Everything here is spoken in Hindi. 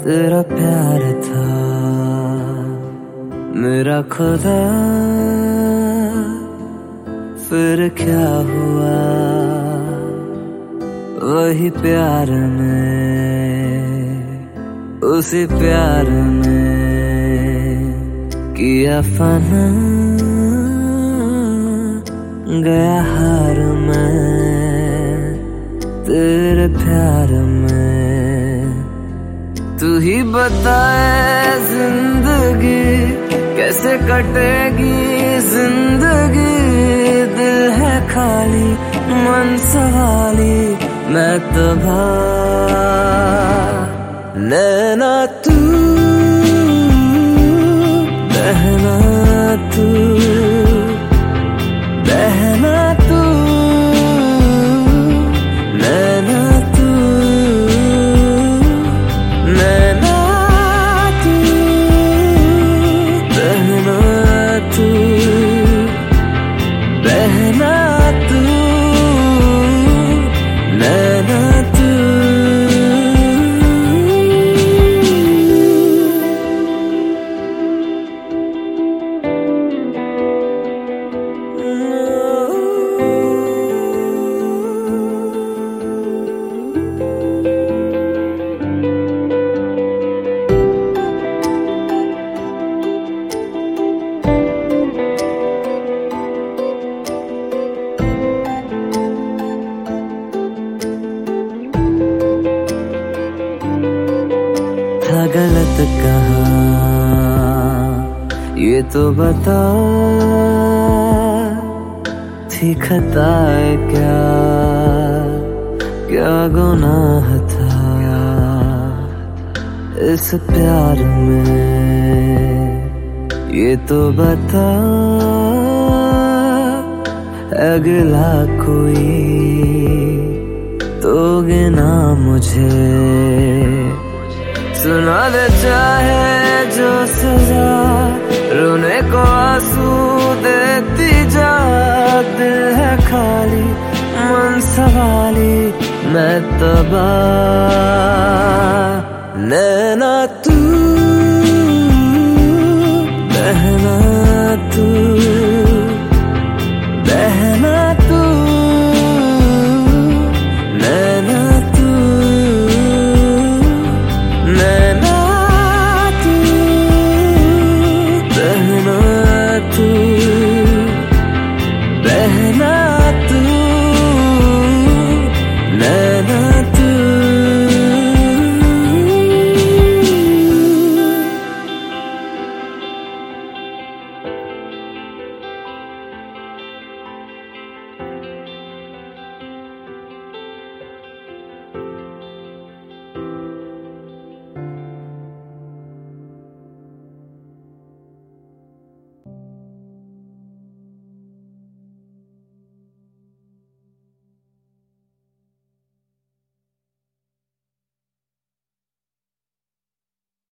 तेरा प्यार था मेरा खुदा, फिर क्या हुआ वही प्यार में, उसी प्यार में किया फना, गया हार में तेरे प्यार में। तू ही बताए जिंदगी कैसे कटेगी जिंदगी, दिल है खाली मन सवाली मैं तबाह। नैना तू बहना तू बहना तू नैना तू नैना तू बहना तू बहना तू नैना तू। था गलत कहाँ ये तो बता, थी खता क्या क्या गुनाह था इस प्यार में, ये तो बता अगला कोई तो गिना मुझे, सुना दे चाहे जो सजा रोने को आंसू देती जा, दिल है खाली मन सवाली मैं तबाह। नैना तू